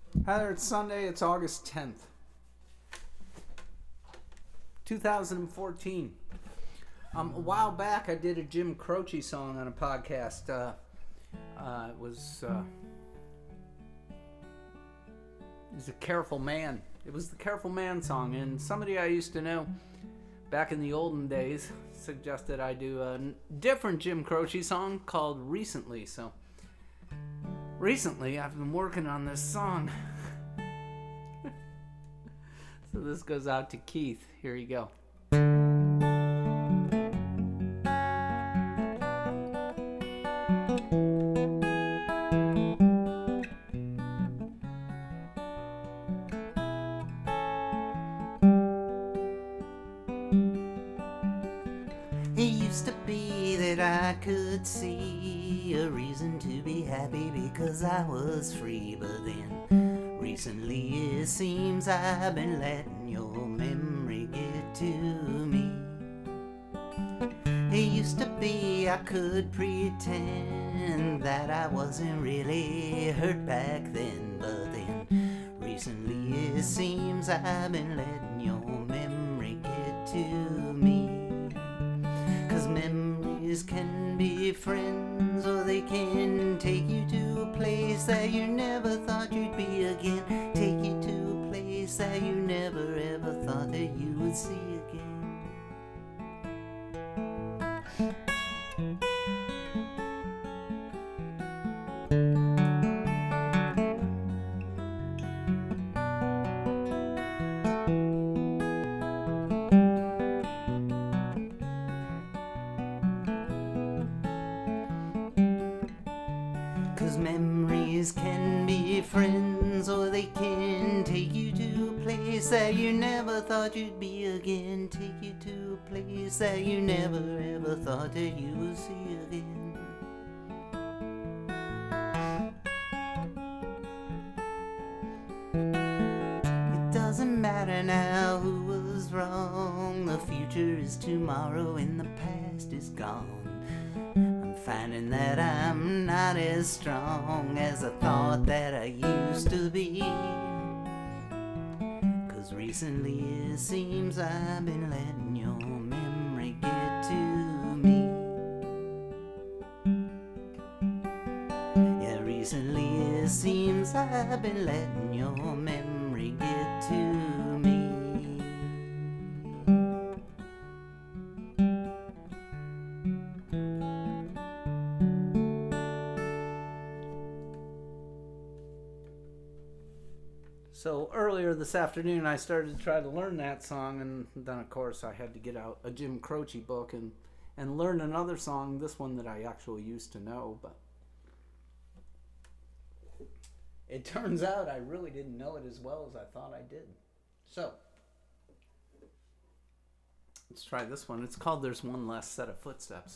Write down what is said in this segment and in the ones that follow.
Hi there, it's Sunday, it's August 10th, 2014. A while back I did a Jim Croce song on a podcast. It was a Careful Man. It was the Careful Man song, and somebody I used to know back in the olden days suggested I do a different Jim Croce song called Recently. So recently I've been working on this song. So this goes out to Keith. Here you go. It used to be that I could see a reason to be happy because I was free, but then recently it seems I've been letting your memory get to me. It used to be I could pretend that I wasn't really hurt back then, but then recently it seems I've been letting your memory get to me. 'Cause memories can be friends, or they can take you to a place that you never thought you'd be again. Take you to a place that you never ever thought that you would see again. 'Cause memories can be friends, or they can take you to a place that you never thought you'd be again. Take you to a place that you never ever thought that you would see again. It doesn't matter now who was wrong. The future is tomorrow and the past is gone. Finding that I'm not as strong as I thought that I used to be. 'Cause recently it seems I've been letting your memory get to me. Yeah, recently it seems I've been letting your memory get to me. So earlier this afternoon I started to try to learn that song, and then of course I had to get out a Jim Croce book and learn another song, this one that I actually used to know, but it turns out I really didn't know it as well as I thought I did. So let's try this one. It's called There's One Less Set of Footsteps.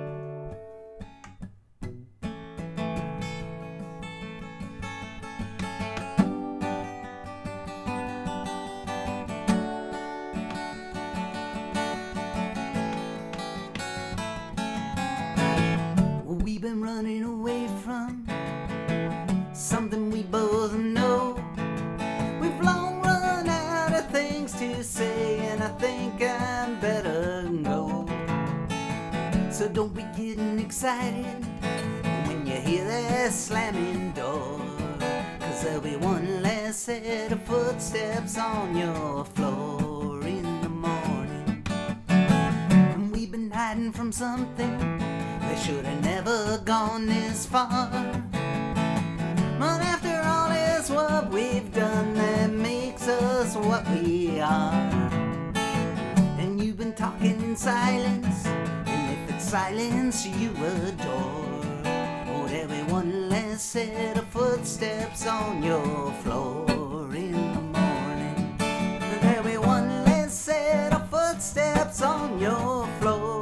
We've been running away from something we both know. We've long run out of things to say, and I think I'm better go. So don't be getting excited when you hear that slamming door, 'cause there'll be one less set of footsteps on your floor in the morning. And we've been hiding from something they should have never gone this far. But after all, it's what we've done that makes us what we are. And you've been talking in silence, and if it's silence you adore, oh, there'll be one less set of footsteps on your floor in the morning. There'll be one less set of footsteps on your floor.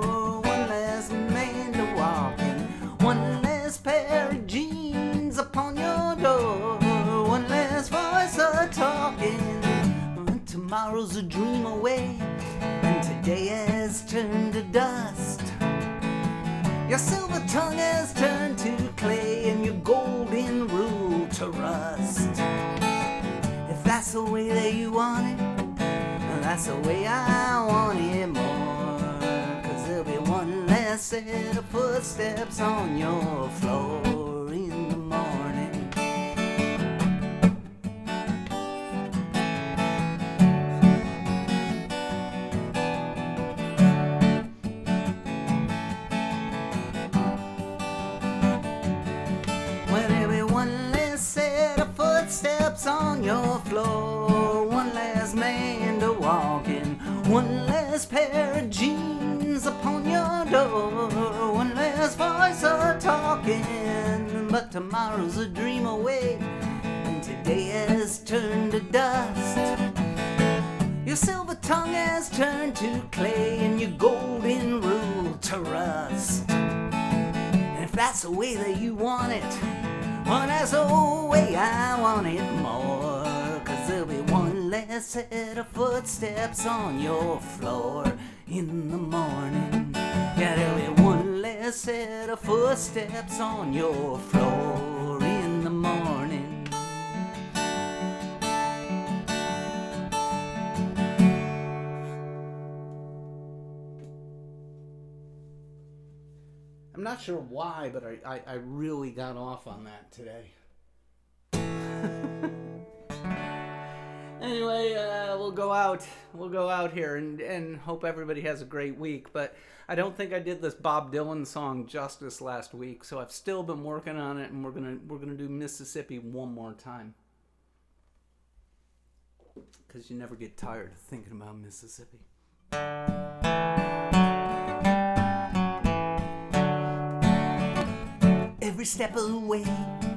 One less pair of jeans upon your door. One less voice a-talking. Tomorrow's a dream away, and today has turned to dust. Your silver tongue has turned to clay, and your golden rule to rust. that's the way that you want it, that's the way I want it more. 'Cause there'll be one less set of footsteps on your floor in the morning. Well, there'll be one less set of footsteps on your floor, one less man to walk in, one less pair of jeans upon your door, one less voice a talking. But tomorrow's a dream away, and today has turned to dust. Your silver tongue has turned to clay, and your golden rule to rust. And if that's the way that you want it, well, that's the way I want it more. 'Cause there'll be one less set of footsteps on your floor in the morning. Yeah, there'll be one less set of footsteps on your floor in the morning. I'm not sure why, but I really got off on that today. Anyway, we'll go out here and hope everybody has a great week. But I don't think I did this Bob Dylan song justice last week, so I've still been working on it, and we're gonna do Mississippi one more time. 'Cause you never get tired of thinking about Mississippi. Every step of the way,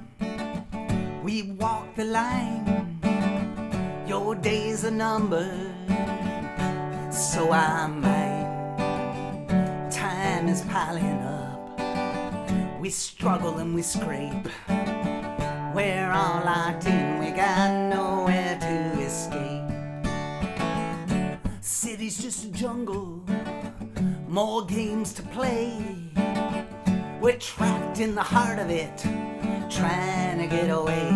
we walk the line. Your days are numbered, so are mine. Time is piling up. We struggle and we scrape. We're all locked in, we got nowhere to escape. City's just a jungle, more games to play. We're trapped in the heart of it, trying to get away.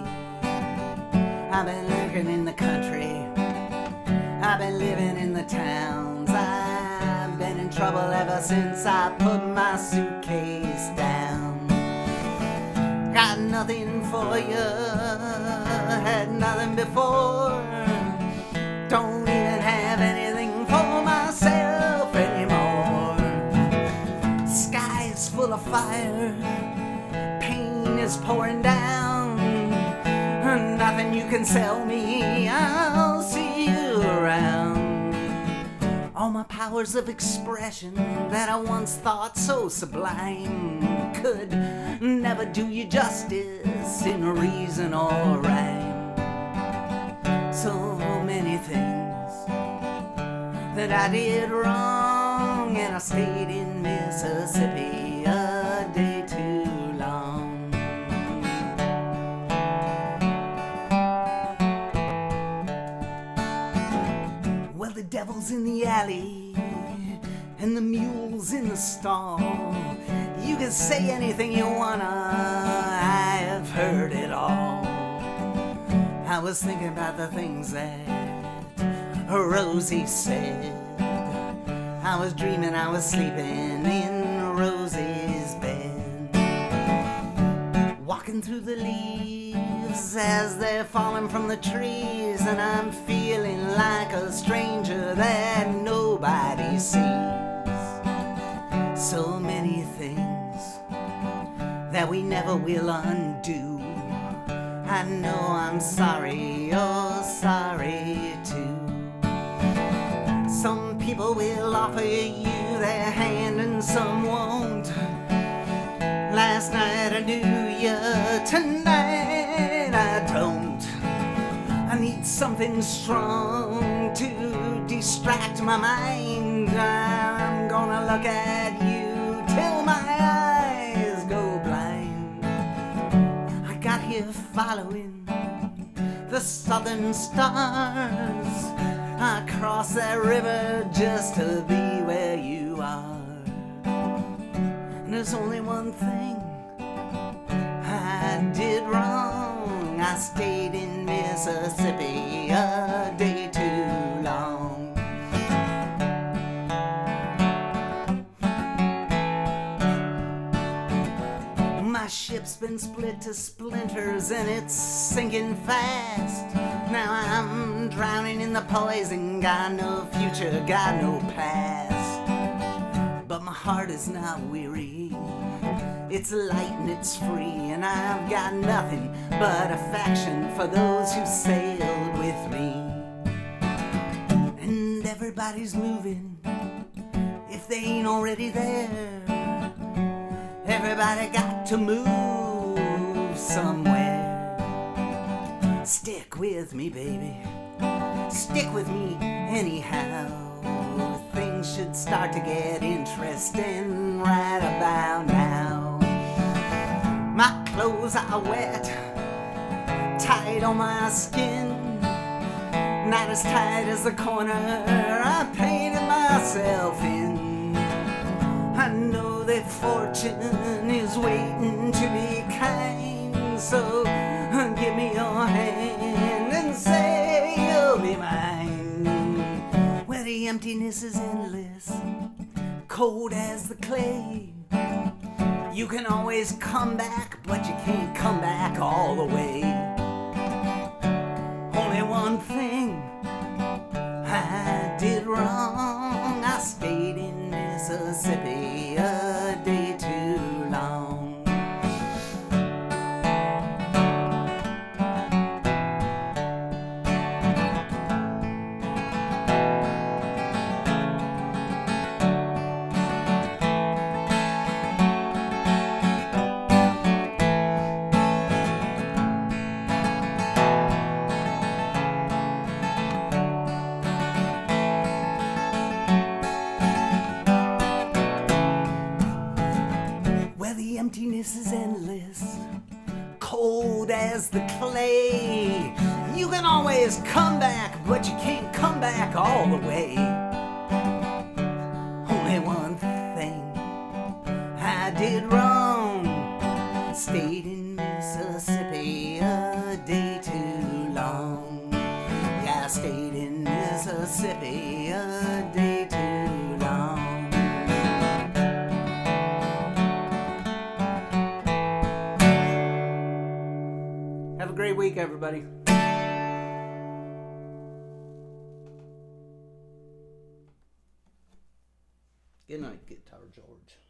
I've been lurking in the country, I've been living in the towns. I've been in trouble ever since I put my suitcase down. Got nothing for you, had nothing before. Don't even have anything for myself anymore. Sky's full of fire, pain is pouring down. Nothing you can sell me, I'll see you around. All my powers of expression that I once thought so sublime could never do you justice in reason or rhyme. So many things that I did wrong, and I stayed in Mississippi a day too long. Well, the devil's in the alley and the mule's in the stall. You can say anything you wanna, I've heard it all. I was thinking about the things that Rosie said. I was dreaming I was sleeping in Rosie's bed, walking through the leaves as they're falling from the trees, and I'm feeling like a stranger that nobody sees. So many things that we never will undo. I know I'm sorry, you're sorry too. Some people will offer you their hand and some won't. Last night I knew you, tonight I don't. I need something strong to distract my mind. I'm gonna look at you till my eyes go blind. I got here following the southern stars. I crossed that river just to be where you are. And there's only one thing I did wrong. I stayed in Mississippi Mississippi a day too long. My ship's been split to splinters and it's sinking fast. Now I'm drowning in the poison, got no future, got no past. But my heart is not weary, it's light and it's free, and I've got nothing but affection for those who sailed with me. And everybody's moving if they ain't already there. Everybody got to move somewhere. Stick with me, baby. Stick with me anyhow. Things should start to get interesting right about now. My clothes are wet, tight on my skin. Not as tight as the corner I painted myself in. I know that fortune is waiting to be kind, so give me your hand and say you'll be mine. Where the emptiness is endless, cold as the clay. You can always come back, but you can't come back all the way. Only one thing I did wrong, I stayed in Mississippi a day too long. The emptiness is endless, cold as the clay. You can always come back, but you can't come back all the way. Only one thing I did wrong, stayed in Mississippi a day too long. Yeah, I stayed in Mississippi a day too long. Have a great week, everybody. Good night, Guitar George.